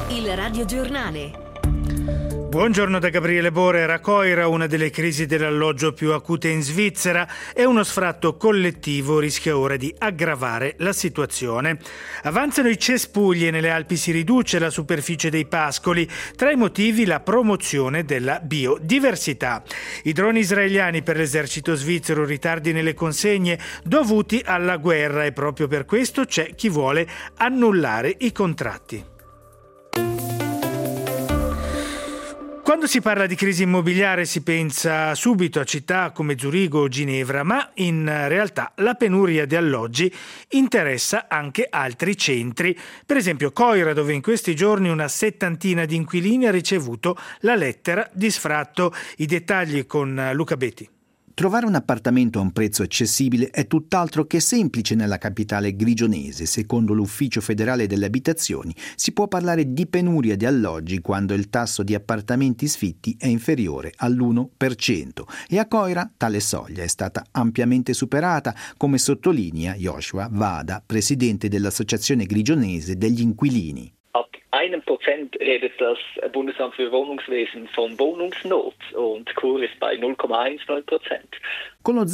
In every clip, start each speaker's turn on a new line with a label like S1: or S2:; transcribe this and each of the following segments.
S1: Il radiogiornale.
S2: Buongiorno da Gabriele Borer. Coira, una delle crisi dell'alloggio più acute in Svizzera, e uno sfratto collettivo rischia ora di aggravare la situazione. Avanzano i cespugli e nelle Alpi si riduce la superficie dei pascoli. Tra i motivi la promozione della biodiversità. I droni israeliani per l'esercito svizzero, ritardi nelle consegne dovuti alla guerra, e proprio per questo c'è chi vuole annullare i contratti. Quando si parla di crisi immobiliare si pensa subito a città come Zurigo o Ginevra, ma in realtà la penuria di alloggi interessa anche altri centri. Per esempio Coira, dove in questi giorni una settantina di inquilini ha ricevuto la lettera di sfratto. I dettagli con Luca Betti.
S3: Trovare un appartamento a un prezzo accessibile è tutt'altro che semplice nella capitale grigionese. Secondo l'Ufficio federale delle abitazioni si può parlare di penuria di alloggi quando il tasso di appartamenti sfitti è inferiore all'1%, e a Coira tale soglia è stata ampiamente superata, come sottolinea Joshua Vada, presidente dell'Associazione grigionese degli inquilini.
S4: Ab 1% redet das Bundesamt für Wohnungswesen von Wohnungsnot und Chur ist bei 0,19%.
S3: Con lo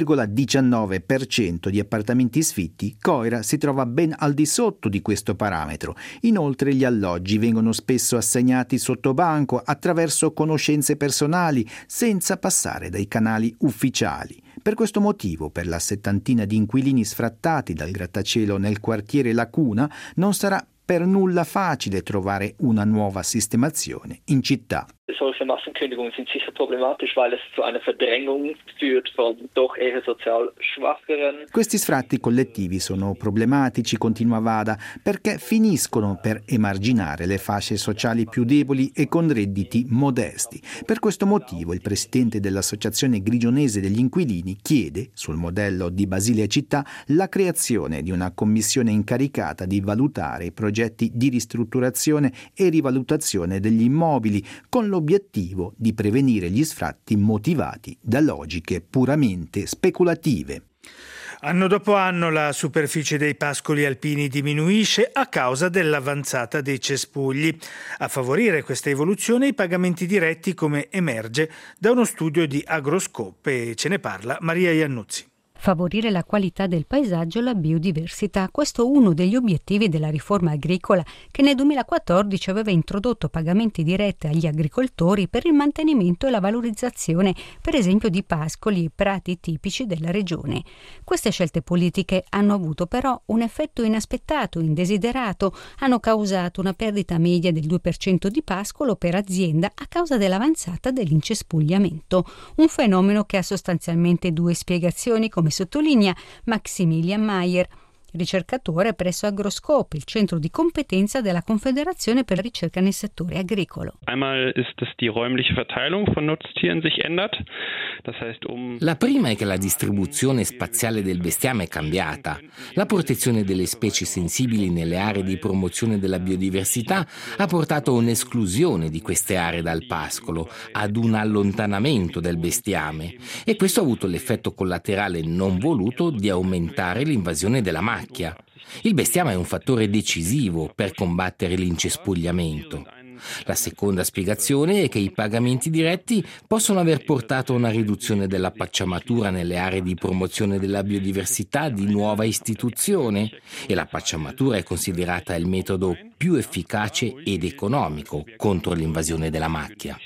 S3: 0,19% di appartamenti sfitti, Coira si trova ben al di sotto di questo parametro. Inoltre gli alloggi vengono spesso assegnati sotto banco attraverso conoscenze personali, senza passare dai canali ufficiali. Per questo motivo, per la settantina di inquilini sfrattati dal grattacielo nel quartiere Lacuna, non sarà per nulla facile trovare una nuova sistemazione in città.
S4: Solche Massenkündigungen sind sicher problematisch, weil es zu einer Verdrängung führt von doch eher sozial schwächeren.
S3: Questi sfratti collettivi sono problematici, continua Vada, perché finiscono per emarginare le fasce sociali più deboli e con redditi modesti. Per questo motivo il presidente dell'Associazione grigionese degli inquilini chiede, sul modello di Basilea Città, la creazione di una commissione incaricata di valutare i progetti di ristrutturazione e rivalutazione degli immobili, con l'obiettivo di prevenire gli sfratti motivati da logiche puramente speculative.
S2: Anno dopo anno la superficie dei pascoli alpini diminuisce a causa dell'avanzata dei cespugli. A favorire questa evoluzione i pagamenti diretti, come emerge da uno studio di Agroscope, e ce ne parla Maria Iannuzzi.
S5: Favorire la qualità del paesaggio e la biodiversità. Questo è uno degli obiettivi della riforma agricola, che nel 2014 aveva introdotto pagamenti diretti agli agricoltori per il mantenimento e la valorizzazione, per esempio, di pascoli e prati tipici della regione. Queste scelte politiche hanno avuto però un effetto inaspettato, indesiderato. Hanno causato una perdita media del 2% di pascolo per azienda a causa dell'avanzata dell'incespugliamento. Un fenomeno che ha sostanzialmente due spiegazioni, come sottolinea Maximilian Mayer, ricercatore presso Agroscope, il centro di competenza della Confederazione per la ricerca nel settore agricolo.
S6: Einmal ist, dass die räumliche Verteilung von Nutztieren sich ändert. Das heißt,
S7: La prima è che la distribuzione spaziale del bestiame è cambiata. La protezione delle specie sensibili nelle aree di promozione della biodiversità ha portato a un'esclusione di queste aree dal pascolo, ad un allontanamento del bestiame, e questo ha avuto l'effetto collaterale non voluto di aumentare l'invasione della macchia. Il bestiame è un fattore decisivo per combattere l'incespugliamento. La seconda spiegazione è che i pagamenti diretti possono aver portato a una riduzione della pacciamatura nelle aree di promozione della biodiversità di nuova istituzione, e la pacciamatura è considerata il metodo più efficace ed economico contro l'invasione della macchia.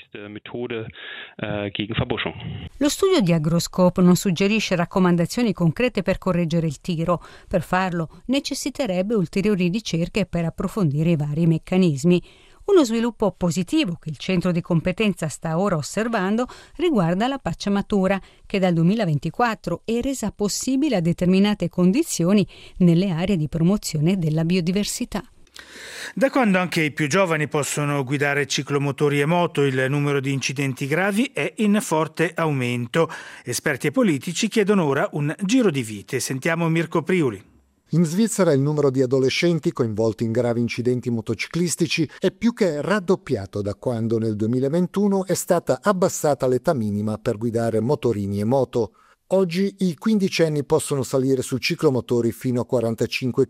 S5: Lo studio di Agroscope non suggerisce raccomandazioni concrete per correggere il tiro. Per farlo necessiterebbe ulteriori ricerche per approfondire i vari meccanismi. Uno sviluppo positivo che il centro di competenza sta ora osservando riguarda la pacciamatura, che dal 2024 è resa possibile a determinate condizioni nelle aree di promozione della biodiversità.
S2: Da quando anche i più giovani possono guidare ciclomotori e moto, il numero di incidenti gravi è in forte aumento. Esperti e politici chiedono ora un giro di vite. Sentiamo Mirko Priuli.
S8: In Svizzera il numero di adolescenti coinvolti in gravi incidenti motociclistici è più che raddoppiato da quando nel 2021 è stata abbassata l'età minima per guidare motorini e moto. Oggi i quindicenni possono salire su ciclomotori fino a 45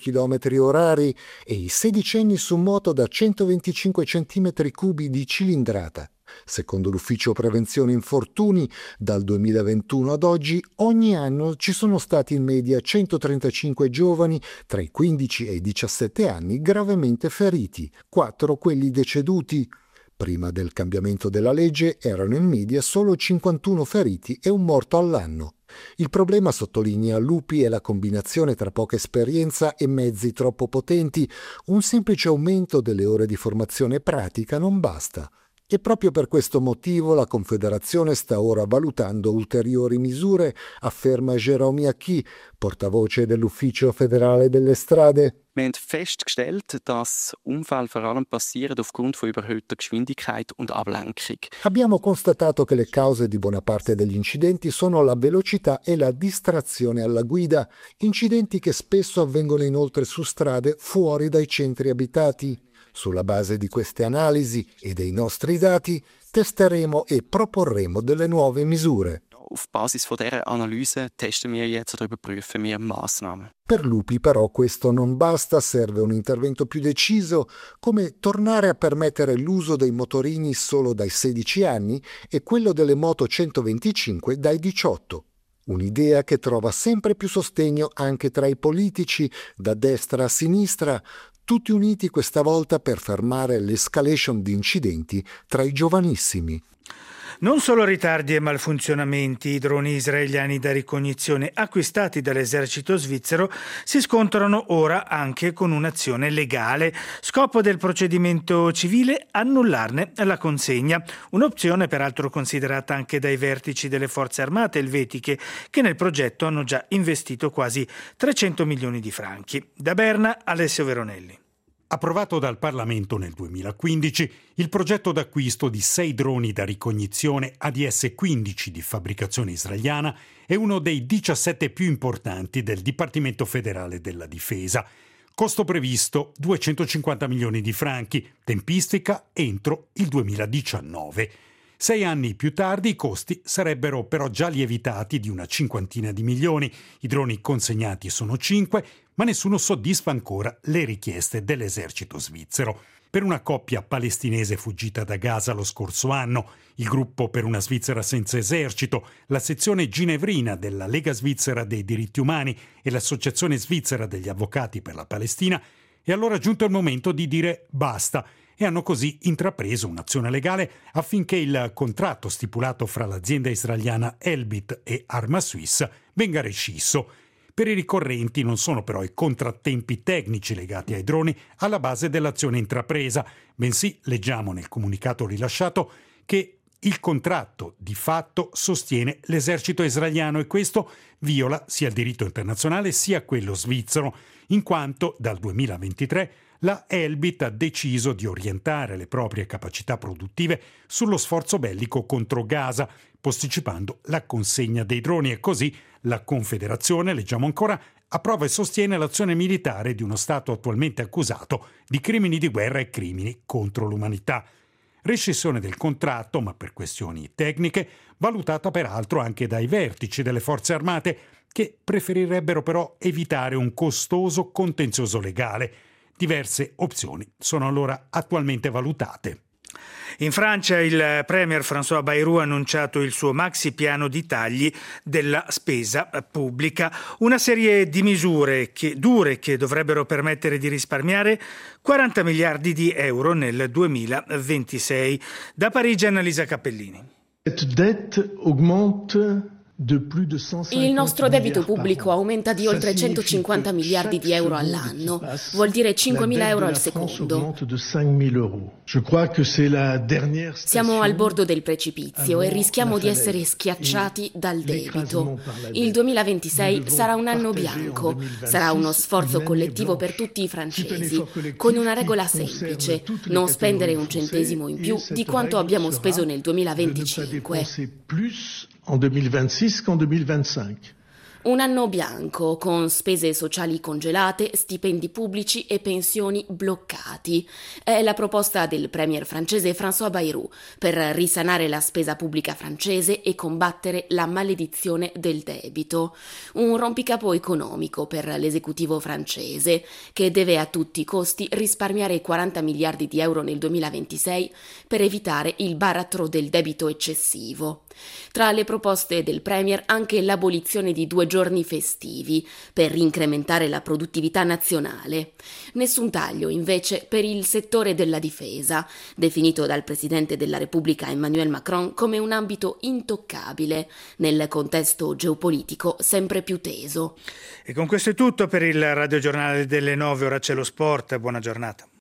S8: km/h e i sedicenni su moto da 125 cm3 di cilindrata. Secondo l'Ufficio Prevenzione Infortuni, dal 2021 ad oggi, ogni anno ci sono stati in media 135 giovani tra i 15 e i 17 anni gravemente feriti, 4 quelli deceduti. Prima del cambiamento della legge erano in media solo 51 feriti e un morto all'anno. Il problema, sottolinea Lupi, è la combinazione tra poca esperienza e mezzi troppo potenti. Un semplice aumento delle ore di formazione pratica non basta. E proprio per questo motivo la Confederazione sta ora valutando ulteriori misure, afferma Jérôme Jacqui, portavoce dell'Ufficio Federale delle Strade.
S1: Wir haben festgestellt, dass Unfälle vor allem passieren aufgrund von überhöhter Geschwindigkeit und Ablenkung.
S8: Abbiamo constatato che le cause di buona parte degli incidenti sono la velocità e la distrazione alla guida, incidenti che spesso avvengono inoltre su strade fuori dai centri abitati. Sulla base di queste analisi e dei nostri dati testeremo e proporremo delle nuove misure.
S1: Auf Basis von dieser Analyse testen wir jetzt oder überprüfen wir Massnahmen.
S8: Per Lupi però questo non basta, serve un intervento più deciso, come tornare a permettere l'uso dei motorini solo dai 16 anni e quello delle moto 125 dai 18. Un'idea che trova sempre più sostegno anche tra i politici, da destra a sinistra, tutti uniti questa volta per fermare l'escalation di incidenti tra i giovanissimi.
S2: Non solo ritardi e malfunzionamenti, i droni israeliani da ricognizione acquistati dall'esercito svizzero si scontrano ora anche con un'azione legale. Scopo del procedimento civile: annullarne la consegna. Un'opzione peraltro considerata anche dai vertici delle forze armate elvetiche, che nel progetto hanno già investito quasi 300 milioni di franchi. Da Berna, Alessio Veronelli.
S9: Approvato dal Parlamento nel 2015, il progetto d'acquisto di 6 droni da ricognizione ADS-15 di fabbricazione israeliana è uno dei 17 più importanti del Dipartimento Federale della Difesa. Costo previsto 250 milioni di franchi, tempistica entro il 2019. 6 anni più tardi i costi sarebbero però già lievitati di una cinquantina di milioni. I droni consegnati sono 5, ma nessuno soddisfa ancora le richieste dell'esercito svizzero. Per una coppia palestinese fuggita da Gaza lo scorso anno, il gruppo Per una Svizzera senza esercito, la sezione ginevrina della Lega Svizzera dei Diritti Umani e l'Associazione Svizzera degli Avvocati per la Palestina, è allora giunto il momento di dire basta, e hanno così intrapreso un'azione legale affinché il contratto stipulato fra l'azienda israeliana Elbit e Arma Suisse venga rescisso. Per i ricorrenti non sono però i contrattempi tecnici legati ai droni alla base dell'azione intrapresa, bensì leggiamo nel comunicato rilasciato che il contratto di fatto sostiene l'esercito israeliano e questo viola sia il diritto internazionale sia quello svizzero, in quanto dal 2023 la Elbit ha deciso di orientare le proprie capacità produttive sullo sforzo bellico contro Gaza, posticipando la consegna dei droni e così la Confederazione, leggiamo ancora, approva e sostiene l'azione militare di uno Stato attualmente accusato di crimini di guerra e crimini contro l'umanità. Rescissione del contratto, ma per questioni tecniche, valutata peraltro anche dai vertici delle forze armate, che preferirebbero però evitare un costoso contenzioso legale. Diverse opzioni sono allora attualmente valutate.
S2: In Francia il premier François Bayrou ha annunciato il suo maxi piano di tagli della spesa pubblica, una serie di misure dure che dovrebbero permettere di risparmiare 40 miliardi di euro nel 2026. Da Parigi Annalisa Cappellini.
S10: Cette dette augmente.
S11: Il nostro debito pubblico aumenta di oltre 150 miliardi di euro all'anno, vuol dire 5.000 euro al secondo. Siamo al bordo del precipizio e rischiamo di essere schiacciati dal debito. Il 2026 sarà un anno bianco, sarà uno sforzo collettivo per tutti i francesi, con una regola semplice: non spendere un centesimo in più di quanto abbiamo speso nel 2025.
S10: En 2026 qu'en 2025.
S11: Un anno bianco con spese sociali congelate, stipendi pubblici e pensioni bloccati. È la proposta del premier francese François Bayrou per risanare la spesa pubblica francese e combattere la maledizione del debito. Un rompicapo economico per l'esecutivo francese che deve a tutti i costi risparmiare 40 miliardi di euro nel 2026 per evitare il baratro del debito eccessivo. Tra le proposte del premier anche l'abolizione di 2 giorni festivi per incrementare la produttività nazionale. Nessun taglio invece per il settore della difesa, definito dal presidente della Repubblica Emmanuel Macron come un ambito intoccabile nel contesto geopolitico sempre più teso.
S2: E con questo è tutto per il radiogiornale delle 9, ora c'è lo sport, buona giornata.